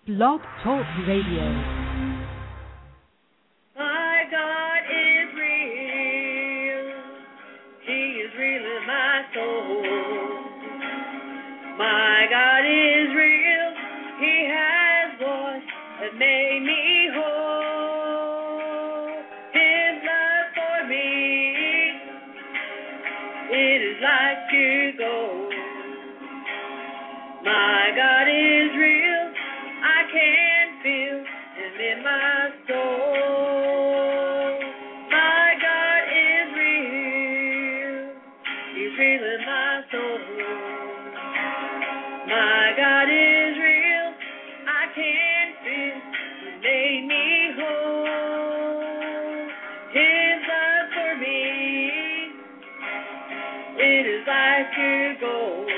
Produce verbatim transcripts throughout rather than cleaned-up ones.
Blog Talk Radio. My God is real. He is real in my soul. My God is real. He has washed and made me whole. His love for me, it is like pure gold. My God is real. I can feel him in my soul. My God is real. He's real in my soul. My God is real. I can feel he made me whole. His love for me, it is like pure gold.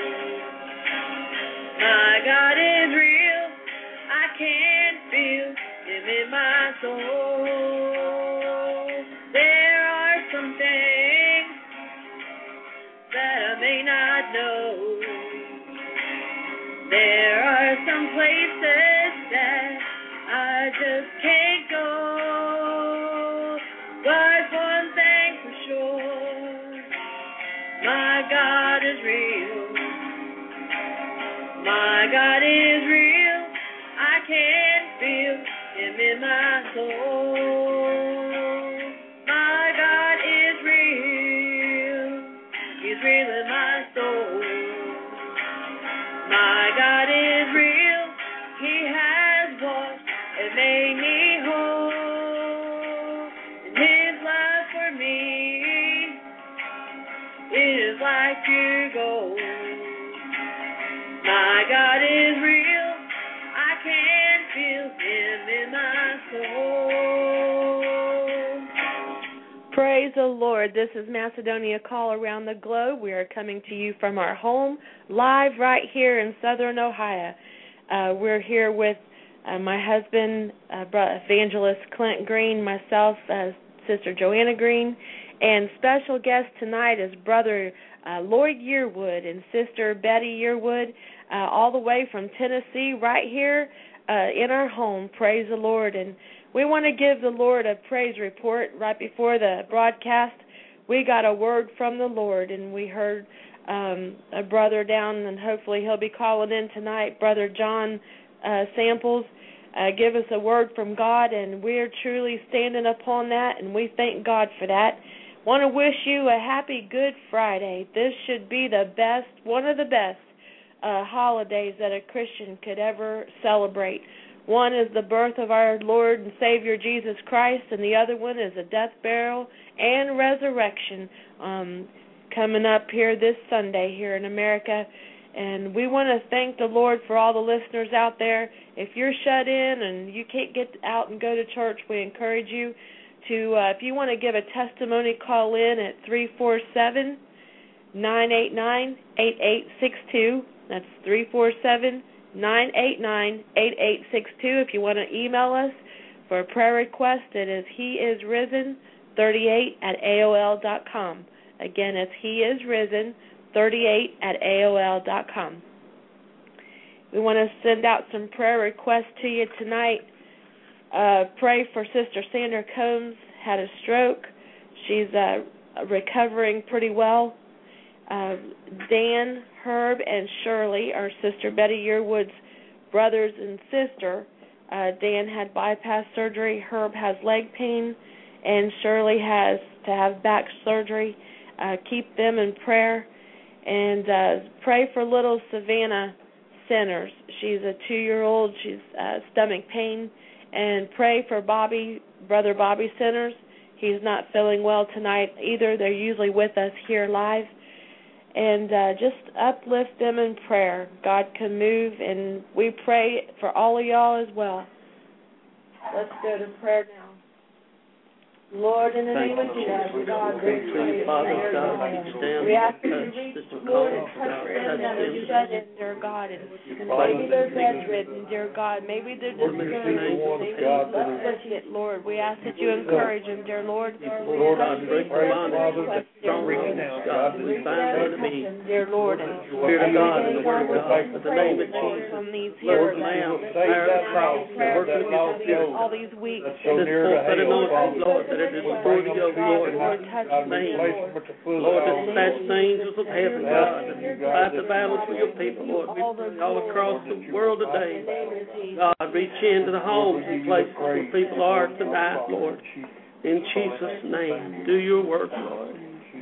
My God is real. I can feel him in my soul. There are some things that I may not know. There are some places that I just can't go. But one thing for sure, my God is real. My God is real. I can feel him in my soul. My God is real. He's real in my soul. My God is real. He has washed and made me whole. And his love for me is like pure gold. My God is real. I can feel him in my soul. Praise the Lord. This is Macedonia Call Around the Globe. We are coming to you from our home, live right here in Southern Ohio. Uh, we're here with uh, my husband, uh, Evangelist Clint Green, myself, uh, Sister Joanna Green, and special guest tonight is Brother uh, Lloyd Yearwood and Sister Betty Yearwood, uh, all the way from Tennessee, right here uh, in our home. Praise the Lord. And we want to give the Lord a praise report. Right before the broadcast, we got a word from the Lord, and we heard um, a brother down, and hopefully he'll be calling in tonight, Brother John uh, Samples, uh, give us a word from God, and we're truly standing upon that, and we thank God for that. Want to wish you a happy Good Friday. This should be the best, one of the best uh, holidays that a Christian could ever celebrate. One is the birth of our Lord and Savior Jesus Christ, and the other one is a death, burial, and resurrection um, coming up here this Sunday here in America. And we want to thank the Lord for all the listeners out there. If you're shut in and you can't get out and go to church, we encourage you to, uh, if you want to give a testimony, call in at three four seven, nine eight nine, eight eight six two. That's three four seven, nine eight nine, eight eight six two. If you want to email us for a prayer request, it is he is risen thirty-eight at A O L dot com. Again, it's he is risen thirty-eight at A O L dot com. We want to send out some prayer requests to you tonight. Uh, pray for Sister Sandra Combs, had a stroke. She's uh, recovering pretty well. Uh, Dan, Herb, and Shirley are Sister Betty Yearwood's brothers and sister. Uh, Dan had bypass surgery. Herb has leg pain, and Shirley has to have back surgery. Uh, keep them in prayer. And uh, pray for little Savannah Centers. She's a two-year-old. She's uh, stomach pain. And pray for Bobby, Brother Bobby Centers. He's not feeling well tonight either. They're usually with us here live. And uh, just uplift them in prayer. God can move, and we pray for all of y'all as well. Let's go to prayer now. Lord, in the name of Jesus, God, we pray. We ask that you reach, Lord, and touch them that are shut in, dear God, and maybe they're bedridden, dear God, maybe they're discouraged, maybe afflicted, Lord. We ask that you encourage them, dear Lord. Lord, I pray for the strong reaching out, God, we find enemy, dear Lord, and Spirit of God, and the Word of God, in the name of Jesus, on these Lord, here now, now, cross, prayer that lost yoke. all these weeks. That's so near to hell, Lord, that it is before the yoke, Lord. Lord, touch me, Lord. Lord, dispatch the angels of heaven, God, and fight the battles for your people, Lord. We all across the world today, God, reach into the homes and places where people are tonight, Lord. In Jesus' name, do your work, Lord.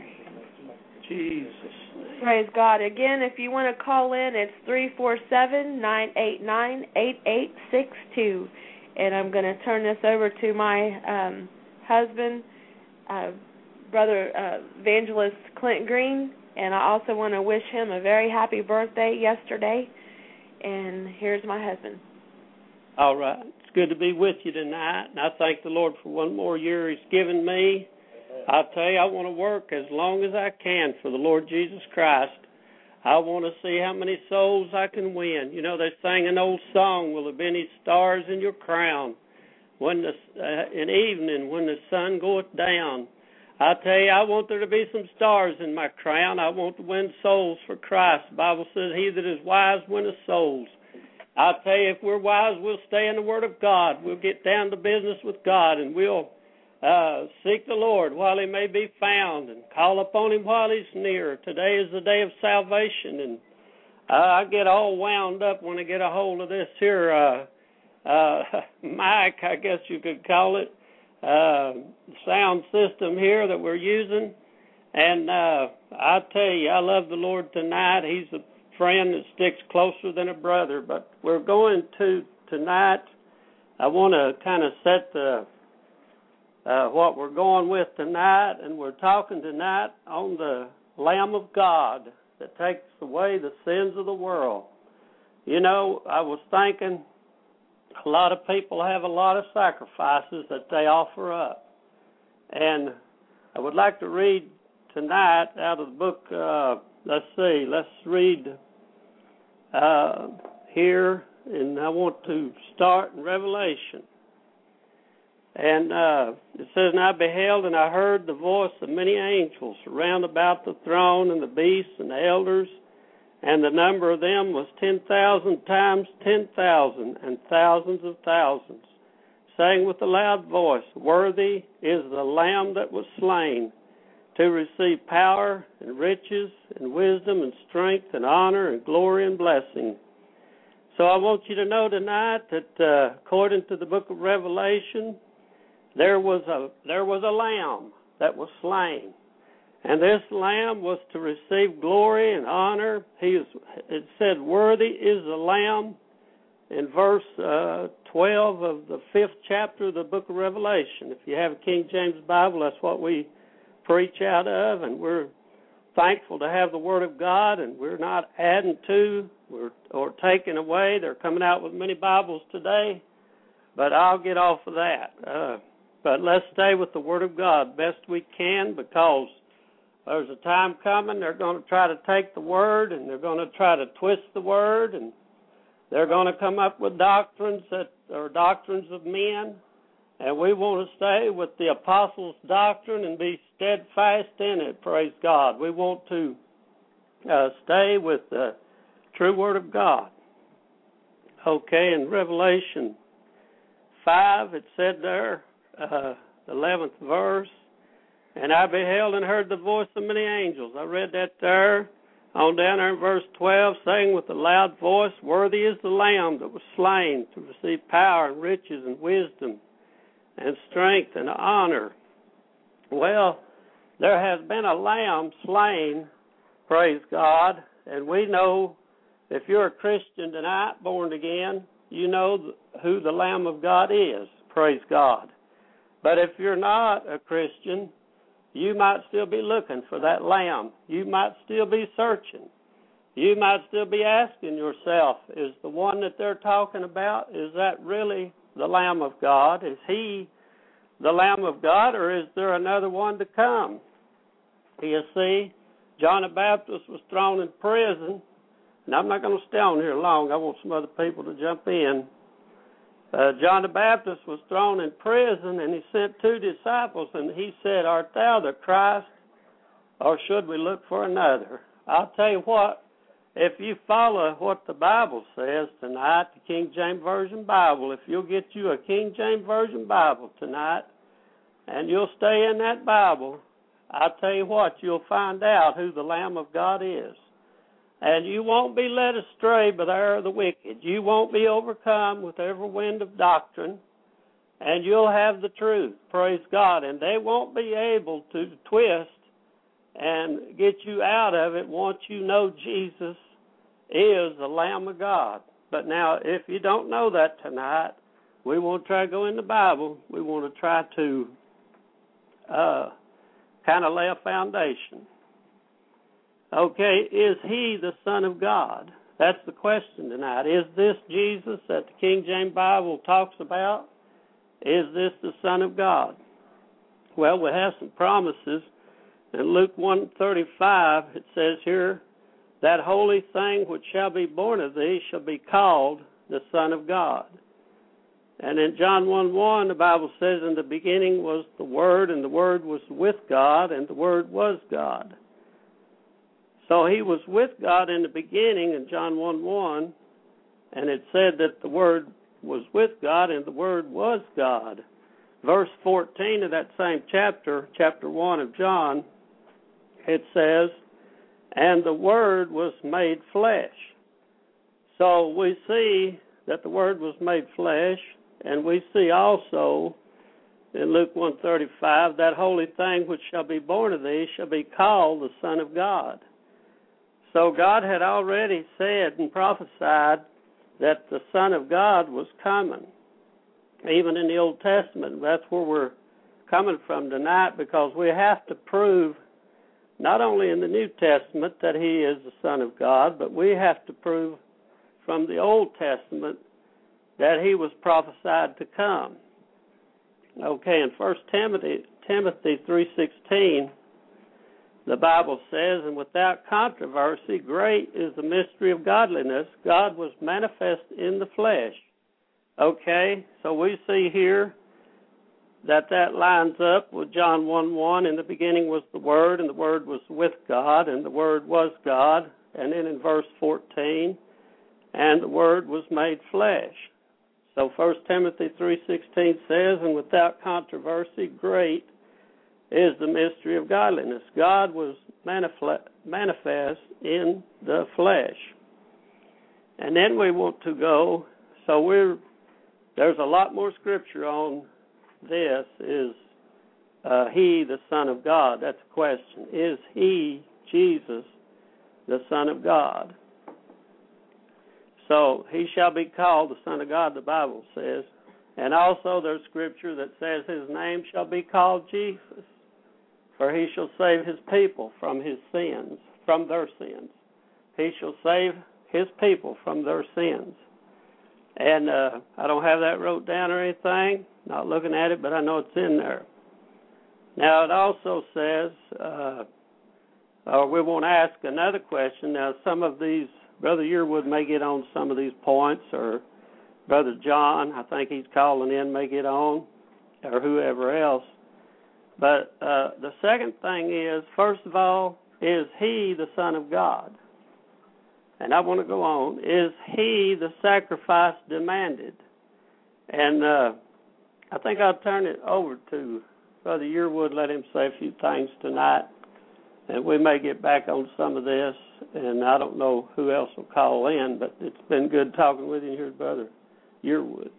Jesus' name. Praise God. Again, if you want to call in, it's three four seven, nine eight nine, eight eight six two. And I'm going to turn this over to my um, husband, uh, Brother uh, Evangelist Clint Green. And I also want to wish him a very happy birthday yesterday. And here's my husband. All right. It's good to be with you tonight. And I thank the Lord for one more year He's given me. I'll tell you, I want to work as long as I can for the Lord Jesus Christ. I want to see how many souls I can win. You know, they sang an old song, will there be any stars in your crown? When the, uh, in evening, when the sun goeth down. I tell you, I want there to be some stars in my crown. I want to win souls for Christ. The Bible says, he that is wise winneth souls. I tell you, if we're wise, we'll stay in the Word of God. We'll get down to business with God, and we'll uh, seek the Lord while He may be found, and call upon Him while He's near. Today is the day of salvation, and uh, I get all wound up when I get a hold of this here uh, uh, mic, I guess you could call it. Uh, sound system here that we're using, and uh, I tell you, I love the Lord tonight. He's a friend that sticks closer than a brother. But we're going to tonight. I want to kind of set the uh, what we're going with tonight, and we're talking tonight on the Lamb of God that takes away the sins of the world. You know, I was thinking. A lot of people have a lot of sacrifices that they offer up. And I would like to read tonight out of the book, uh, let's see, let's read uh, here, and I want to start in Revelation. And uh, it says, and I beheld and I heard the voice of many angels round about the throne and the beasts and the elders, and the number of them was ten thousand times ten thousand and thousands of thousands, saying with a loud voice, worthy is the Lamb that was slain to receive power and riches and wisdom and strength and honor and glory and blessing. So I want you to know tonight that uh, according to the book of Revelation, there was a there was a lamb that was slain. And this Lamb was to receive glory and honor. He is, it said, worthy is the Lamb in verse uh, twelve of the fifth chapter of the book of Revelation. If you have a King James Bible, that's what we preach out of, and we're thankful to have the Word of God, and we're not adding to or, or taking away. They're coming out with many Bibles today, but I'll get off of that. Uh, but let's stay with the Word of God best we can, because there's a time coming they're going to try to take the Word, and they're going to try to twist the Word, and they're going to come up with doctrines that are doctrines of men, and we want to stay with the apostles' doctrine and be steadfast in it, praise God. We want to uh, stay with the true Word of God. Okay, in Revelation five, it said there, uh, the eleventh verse, and I beheld and heard the voice of many angels. I read that there. On down there in verse twelve, saying with a loud voice, worthy is the Lamb that was slain to receive power and riches and wisdom and strength and honor. Well, there has been a lamb slain, praise God, and we know if you're a Christian tonight, born again, you know who the Lamb of God is, praise God. But if you're not a Christian, you might still be looking for that lamb. You might still be searching. You might still be asking yourself, is the one that they're talking about, is that really the Lamb of God? Is he the Lamb of God, or is there another one to come? You see, John the Baptist was thrown in prison, and I'm not going to stay on here long. I want some other people to jump in. Uh, John the Baptist was thrown in prison, and he sent two disciples, and he said, art thou the Christ, or should we look for another? I'll tell you what, if you follow what the Bible says tonight, the King James Version Bible, if you'll get you a King James Version Bible tonight, and you'll stay in that Bible, I'll tell you what, you'll find out who the Lamb of God is. And you won't be led astray by the error of the wicked. You won't be overcome with every wind of doctrine, and you'll have the truth, praise God. And they won't be able to twist and get you out of it once you know Jesus is the Lamb of God. But now, if you don't know that tonight, we won't try to go in the Bible. We want to try to uh, kind of lay a foundation. Okay, is he the Son of God? That's the question tonight. Is this Jesus that the King James Bible talks about? Is this the Son of God? Well, we have some promises. In Luke one thirty-five, it says here, that holy thing which shall be born of thee shall be called the Son of God. And in John one one, the Bible says, in the beginning was the Word, and the Word was with God, and the Word was God. So he was with God in the beginning in John one one, and it said that the Word was with God, and the Word was God. Verse fourteen of that same chapter, chapter one of John, it says, and the Word was made flesh. So we see that the Word was made flesh, and we see also in Luke one thirty-five, that holy thing which shall be born of thee shall be called the Son of God. So God had already said and prophesied that the Son of God was coming. Even in the Old Testament, that's where we're coming from tonight, because we have to prove, not only in the New Testament, that he is the Son of God, but we have to prove from the Old Testament that he was prophesied to come. Okay, in First Timothy, Timothy three sixteen, the Bible says, and without controversy, great is the mystery of godliness. God was manifest in the flesh. Okay, so we see here that that lines up with John one one. In the beginning was the Word, and the Word was with God, and the Word was God. And then in verse fourteen, and the Word was made flesh. So First Timothy three sixteen says, and without controversy, great is the mystery of godliness. God was manifest in the flesh. And then we want to go, so we're, there's a lot more scripture on this. Is uh, he the Son of God? That's the question. Is he, Jesus, the Son of God? So he shall be called the Son of God, the Bible says. And also there's scripture that says his name shall be called Jesus, for he shall save his people from his sins, from their sins. He shall save his people from their sins. And uh, I don't have that wrote down or anything, not looking at it, but I know it's in there. Now it also says, uh, or we want to ask another question. Now some of these, Brother Yearwood may get on some of these points, or Brother John, I think he's calling in, may get on, or whoever else. But uh, the second thing is, first of all, is he the Son of God? And I want to go on. Is he the sacrifice demanded? And uh, I think I'll turn it over to Brother Yearwood, let him say a few things tonight. And we may get back on some of this. And I don't know who else will call in, but it's been good talking with you here, Brother Yearwood.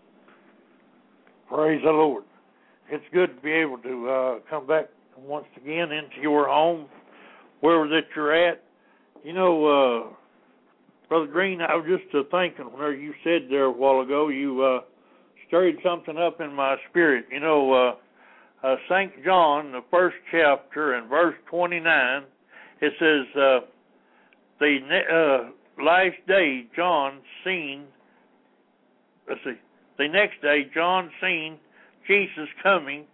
Praise the Lord. It's good to be able to uh, come back once again into your home, wherever that you're at. You know, uh, Brother Green, I was just uh, thinking whenever you said there a while ago, you uh, stirred something up in my spirit. You know, uh, uh, Saint John, the first chapter and verse twenty-nine, it says, uh, the ne- uh, last day John seen, let's see, the next day John seen Jesus coming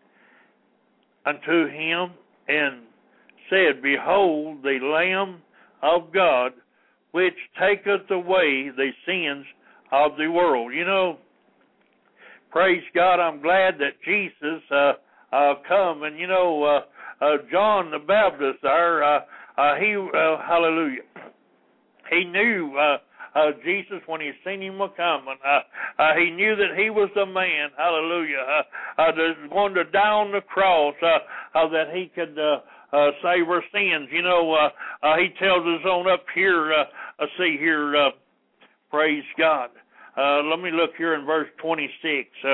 unto him, and said, behold, the Lamb of God, which taketh away the sins of the world. You know, praise God, I'm glad that Jesus uh, uh, come. And, you know, uh, uh, John the Baptist there, uh, uh, he, uh, hallelujah, he knew uh, uh, Jesus when he seen him a coming. Uh, uh, he knew that he was the man, hallelujah, uh, uh, that was going to die on the cross, uh, uh, that he could uh, uh, save our sins. You know, uh, uh, he tells us on up here, uh, uh, see here, uh, praise God. Uh, let me look here in verse twenty-six. Uh,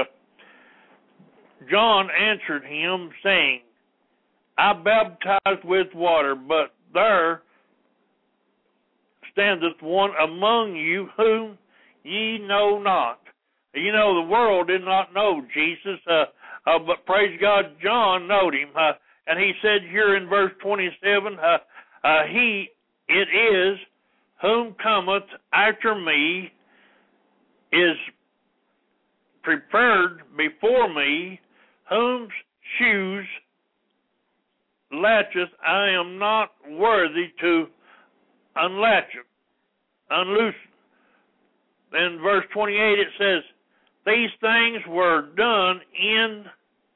John answered him, saying, I baptize with water, but there standeth one among you whom ye know not. You know, the world did not know Jesus, uh, uh, but praise God, John knowed him. Uh, and he said here in verse twenty-seven, uh, uh, he it is whom cometh after me is prepared before me, whose shoes latcheth I am not worthy to unlatch it, unloose it. In verse twenty-eight it says, these things were done in,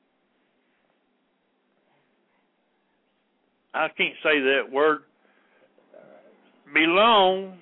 I can't say that word, belong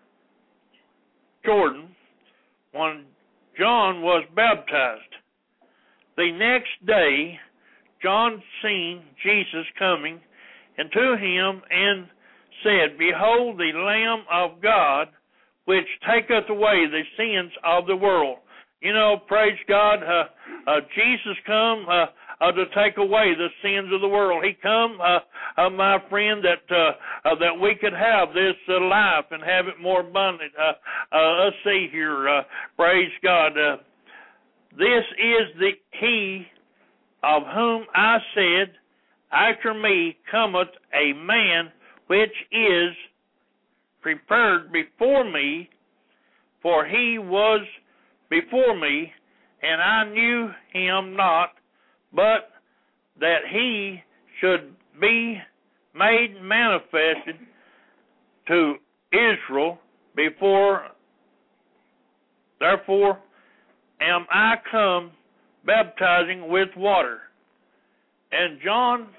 Jordan, when John was baptized. The next day, John seen Jesus coming unto him and said, behold the Lamb of God, which taketh away the sins of the world. You know, praise God, uh, uh, Jesus come uh, uh, to take away the sins of the world. He come, uh, uh, my friend, that uh, uh, that we could have this uh, life and have it more abundant. Uh, uh, let's see here, uh, praise God. Uh, this is the He of whom I said, after me cometh a man which is prepared before me, for he was before me, and I knew him not, but that he should be made manifested to Israel before. Therefore am I come baptizing with water. And John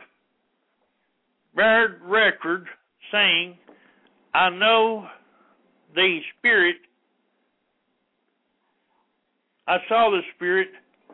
bare record, saying, I know the Spirit, I saw the Spirit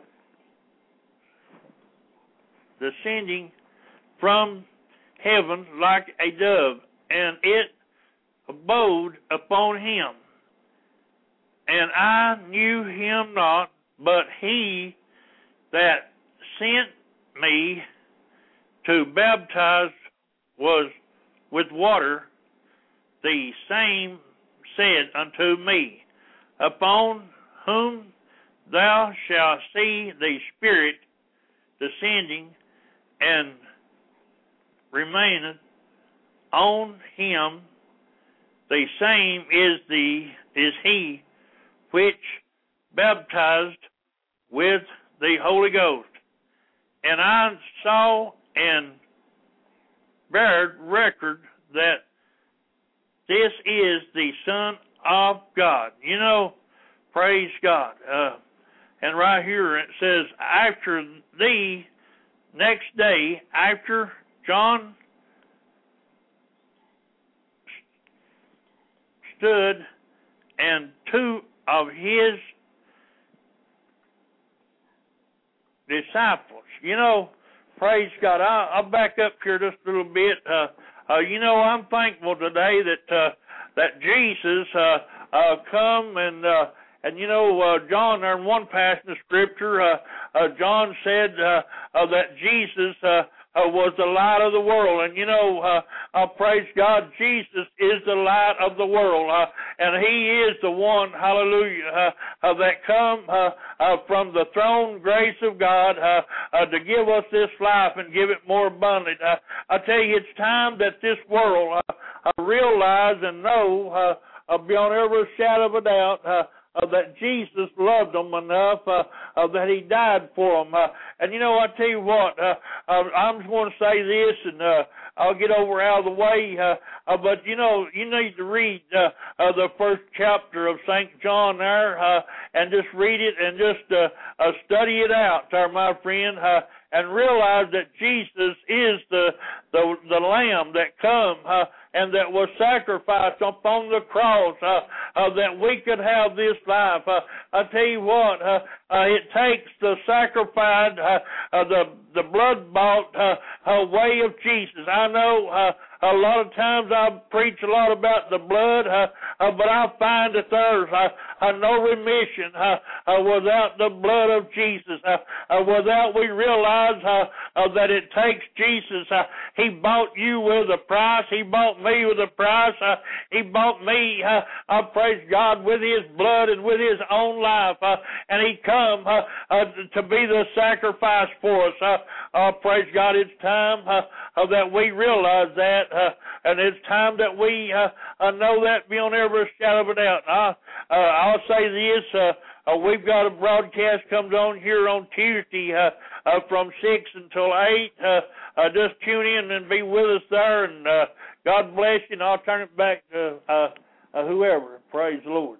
descending from heaven like a dove, and it abode upon him. And I knew him not, but he that sent me to baptize was with water, the same said unto me, upon whom thou shalt see the Spirit descending and remaineth on him, the same is the is he which baptized with the Holy Ghost. And I saw and bare record that this is the Son of God. You know, praise God. Uh, and right here it says, after the next day, after John stood and two of his disciples. You know, praise God. I'll, I'll back up here just a little bit. Uh, uh, you know, I'm thankful today that uh, that Jesus uh, uh, come and uh, and you know, uh, John, there in one passage of Scripture, uh, uh, John said uh, uh, that Jesus uh, uh, was the light of the world, and you know, uh, uh, praise God, Jesus is the light of the world, uh, and He is the one, hallelujah, uh, uh, that come uh, uh, from the throne grace of God uh, uh, to give us this life and give it more abundant. Uh, I tell you, it's time that this world uh, uh, realize and know uh, uh, beyond every shadow of a doubt uh, Uh, that Jesus loved them enough uh, uh, that He died for them. Uh, and, you know, I tell you what, uh, uh, I'm just going to say this, and uh, I'll get over out of the way. Uh, uh, but, you know, you need to read uh, uh, the first chapter of Saint John there uh, and just read it and just uh, uh, study it out there, my friend, uh, and realize that Jesus is the, the, the Lamb that come uh, and that was sacrificed upon the cross uh, uh, that we could have this life. Uh, I tell you what, uh, uh, it takes the sacrifice, uh, uh, the the blood-bought uh, uh, way of Jesus. I know uh, a lot of times I preach a lot about the blood, uh, uh, but I find that there's uh, uh, no remission uh, uh, without the blood of Jesus. Uh, uh, without we realize uh, uh, that it takes Jesus. Uh, he bought you with a price. He bought me with a price. Uh, he bought me, uh, I praise God, with His blood and with His own life. Uh, and He come uh, uh, to be the sacrifice for us. Uh, uh, praise God, it's time uh, uh, that we realize that. Uh, and it's time that we uh, uh, know that beyond every shadow of a doubt. I, uh, I'll say this, uh, uh, we've got a broadcast comes on here on Tuesday uh, uh, from six until eight. Uh, uh, just tune in and be with us there, and uh, God bless you, and I'll turn it back to uh, uh, whoever. Praise the Lord.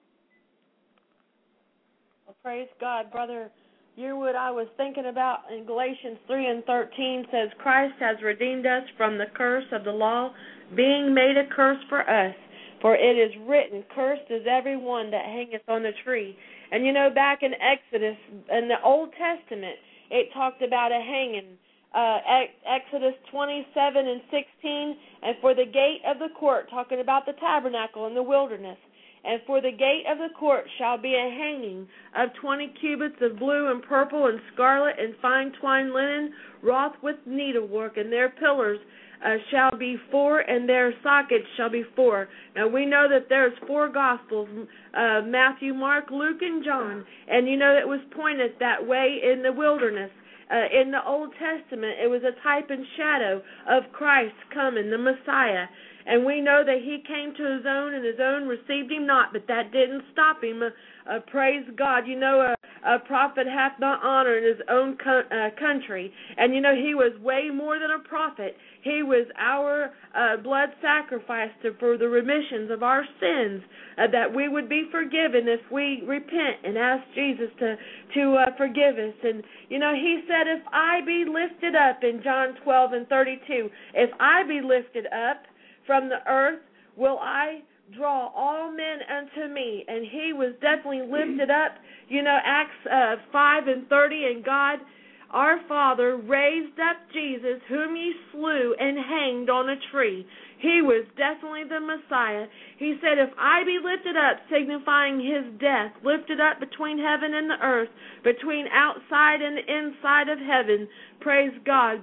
Well, praise God, Brother Yearwood. I was thinking about in Galatians three and thirteen says, Christ has redeemed us from the curse of the law, being made a curse for us. For it is written, cursed is every one that hangeth on the tree. And you know, back in Exodus, in the Old Testament, it talked about a hanging. Uh, Exodus twenty-seven and sixteen, and for the gate of the court, talking about the tabernacle in the wilderness. And for the gate of the court shall be a hanging of twenty cubits of blue and purple and scarlet and fine twined linen, wrought with needlework, and their pillars uh, shall be four, and their sockets shall be four. Now we know that there's four Gospels, uh, Matthew, Mark, Luke, and John, and you know that was pointed that way in the wilderness. Uh, in the Old Testament, it was a type and shadow of Christ coming, the Messiah. And we know that He came to His own, and His own received Him not, but that didn't stop Him. Uh, uh, praise God. You know, a, a prophet hath not honor in his own co- uh, country. And you know, He was way more than a prophet. He was our uh, blood sacrifice to, for the remissions of our sins, uh, that we would be forgiven if we repent and ask Jesus to, to uh, forgive us. And, you know, He said, if I be lifted up, in John twelve and thirty-two, if I be lifted up from the earth, will I draw all men unto me. And He was definitely lifted up. You know, Acts uh, five and thirty, and God, our Father, raised up Jesus, whom ye slew and hanged on a tree. He was definitely the Messiah. He said, if I be lifted up, signifying His death, lifted up between heaven and the earth, between outside and the inside of heaven, praise God.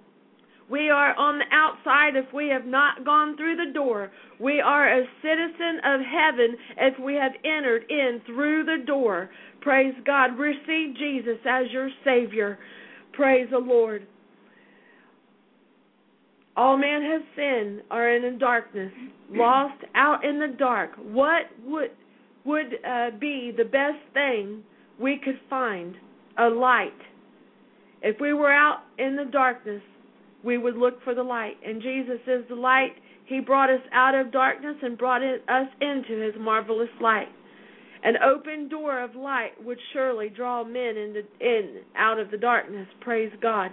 We are on the outside if we have not gone through the door. We are a citizen of heaven if we have entered in through the door. Praise God. Receive Jesus as your Savior. Praise the Lord. All men have sinned, are in the darkness, lost out in the dark. What would would uh, be the best thing we could find? A light. If we were out in the darkness, we would look for the light. And Jesus is the light. He brought us out of darkness and brought us into His marvelous light. An open door of light would surely draw men in, the, in out of the darkness. Praise God.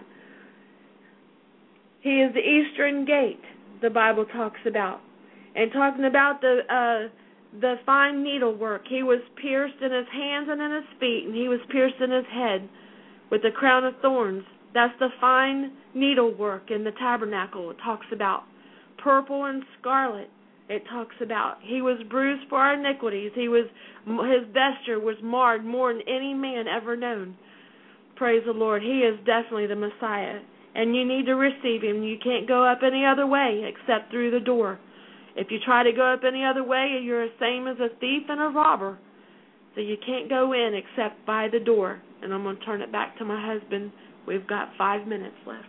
He is the eastern gate, the Bible talks about. And talking about the uh, the fine needlework, He was pierced in His hands and in His feet, and He was pierced in His head with the crown of thorns. That's the fine needlework in the tabernacle it talks about. Purple and scarlet it talks about. He was bruised for our iniquities. He was His vesture was marred more than any man ever known. Praise the Lord. He is definitely the Messiah. And you need to receive Him. You can't go up any other way except through the door. If you try to go up any other way, you're the same as a thief and a robber. So you can't go in except by the door. And I'm going to turn it back to my husband. We've got five minutes left.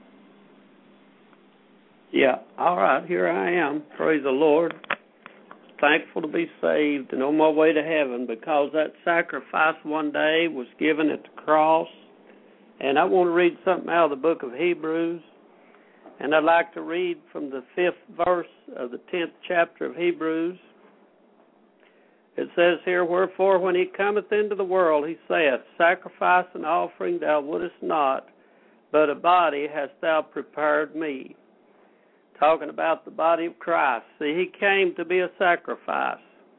Yeah, all right, here I am. Praise the Lord. Thankful to be saved and on my way to heaven because that sacrifice one day was given at the cross. And I want to read something out of the book of Hebrews. And I'd like to read from the fifth verse of the tenth chapter of Hebrews. It says here, wherefore when He cometh into the world, He saith, sacrifice and offering thou wouldest not, but a body hast thou prepared me. talking about the body of Christ. See, he came to be a sacrifice.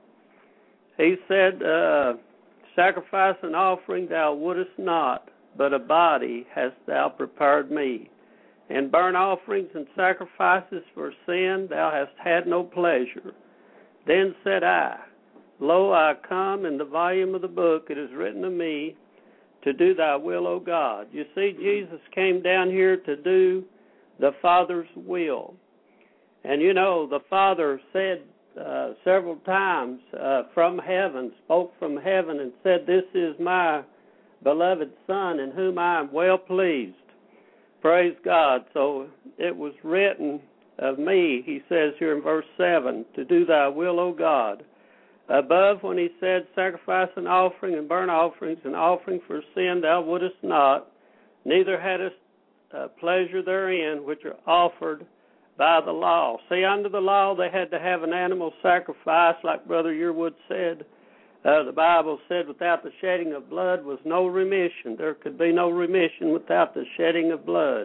He said, uh, sacrifice and offering thou wouldest not, but a body hast thou prepared me. In burnt offerings and sacrifices for sin thou hast had no pleasure. Then said I, Lo, I come, in the volume of the book it is written of me, to do thy will, O God. You see, Jesus came down here to do the Father's will. And you know, the Father said uh, several times uh, from heaven, spoke from heaven and said, This is my beloved Son in whom I am well pleased. Praise God. So it was written of me, he says here in verse seven, to do thy will, O God. Above, when he said, sacrifice and offering and burnt offerings and offering for sin thou wouldest not, neither hadst uh, pleasure therein, which are offered by the law. See, under the law they had to have an animal sacrifice, like Brother Yearwood said. Uh, the Bible said without the shedding of blood was no remission. There could be no remission without the shedding of blood.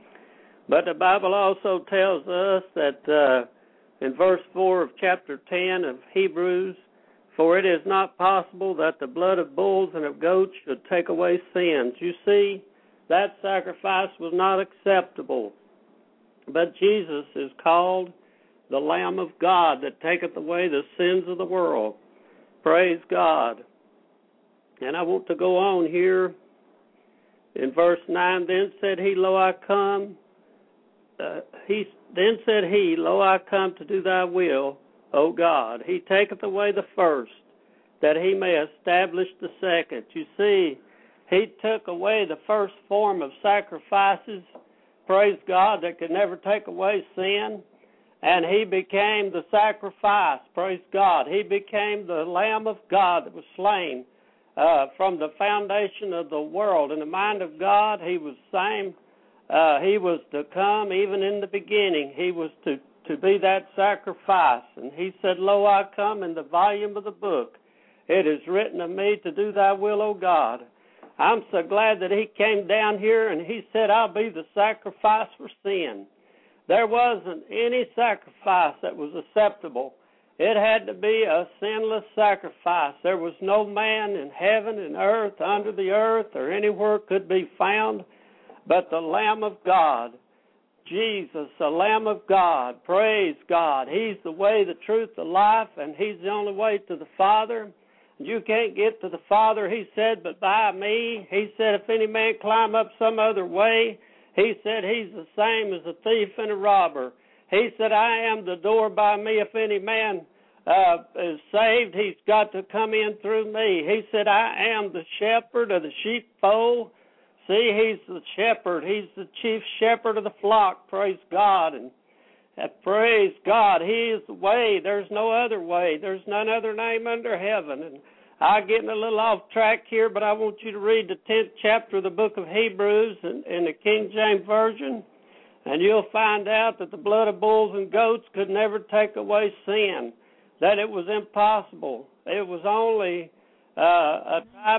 But the Bible also tells us that uh, in verse four of chapter ten of Hebrews, for it is not possible that the blood of bulls and of goats should take away sins. You see, that sacrifice was not acceptable. But Jesus is called the Lamb of God that taketh away the sins of the world. Praise God. And I want to go on here in verse nine. Then said he, Lo, I come. Uh, he Then said he, Lo, I come to do thy will, O God. He taketh away the first, that he may establish the second. You see, he took away the first form of sacrifices, praise God, that could never take away sin. And he became the sacrifice, praise God. He became the Lamb of God that was slain uh, from the foundation of the world. In the mind of God, he was same. Uh, he was to come even in the beginning. He was to, to be that sacrifice. And he said, Lo, I come, in the volume of the book. It is written of me to do thy will, O God. I'm so glad that he came down here and he said, I'll be the sacrifice for sin. There wasn't any sacrifice that was acceptable. It had to be a sinless sacrifice. There was no man in heaven and earth, under the earth, or anywhere could be found but the Lamb of God, Jesus, the Lamb of God. Praise God. He's the way, the truth, the life, and he's the only way to the Father. You can't get to the Father, he said, but by me. He said, if any man climb up some other way, he said he's the same as a thief and a robber. He said, I am the door. By me, if any man uh, is saved, he's got to come in through me. He said, I am the shepherd of the sheepfold. See, he's the shepherd. He's the chief shepherd of the flock. Praise God. And uh, praise God. He is the way. There's no other way. There's none other name under heaven. And I'm getting a little off track here, but I want you to read the tenth chapter of the book of Hebrews in, in the King James Version, and you'll find out that the blood of bulls and goats could never take away sin, that it was impossible. It was only uh, a type,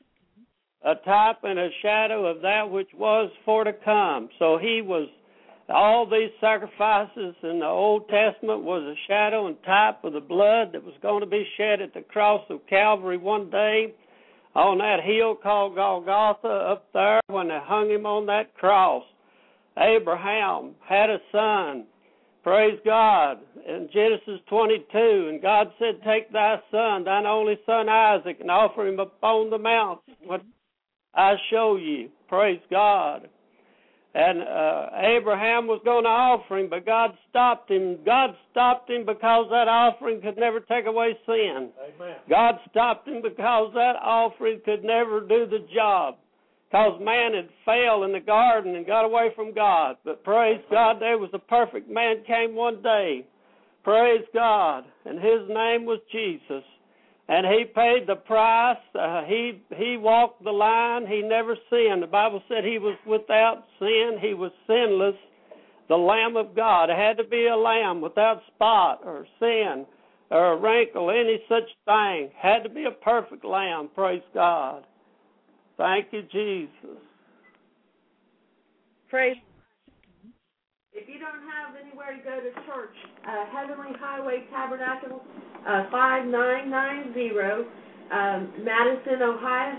a type and a shadow of that which was for to come. So he was, all these sacrifices in the Old Testament was a shadow and type of the blood that was going to be shed at the cross of Calvary one day on that hill called Golgotha up there when they hung him on that cross. Abraham had a son, praise God, in Genesis twenty-two, and God said, take thy son, thine only son Isaac, and offer him upon the mountain, what I show you, praise God. And uh, Abraham was going to offer him, but God stopped him. God stopped him because that offering could never take away sin. Amen. God stopped him because that offering could never do the job. Because man had failed in the garden and got away from God. But praise God, there was a perfect man came one day. Praise God. And his name was Jesus. And he paid the price. Uh, he he walked the line. He never sinned. The Bible said he was without sin. He was sinless, the Lamb of God. It had to be a lamb without spot or sin or a wrinkle, any such thing. It had to be a perfect lamb. Praise God. Thank you, Jesus. Praise. If if you don't have anywhere to go to church, uh, Heavenly Highway Tabernacle, uh, five nine nine zero, um, Madison, Ohio.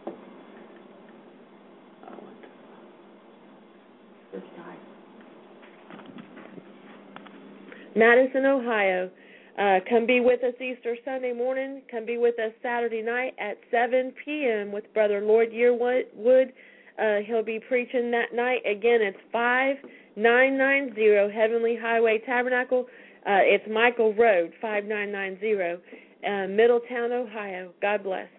Madison, Ohio. Uh, come be with us Easter Sunday morning. Come be with us Saturday night at seven p.m. with Brother Lloyd Yearwood. Uh, he'll be preaching that night. Again, it's five nine nine zero Heavenly Highway Tabernacle. Uh, it's Michael Road, five nine nine zero, uh, Middletown, Ohio. God bless.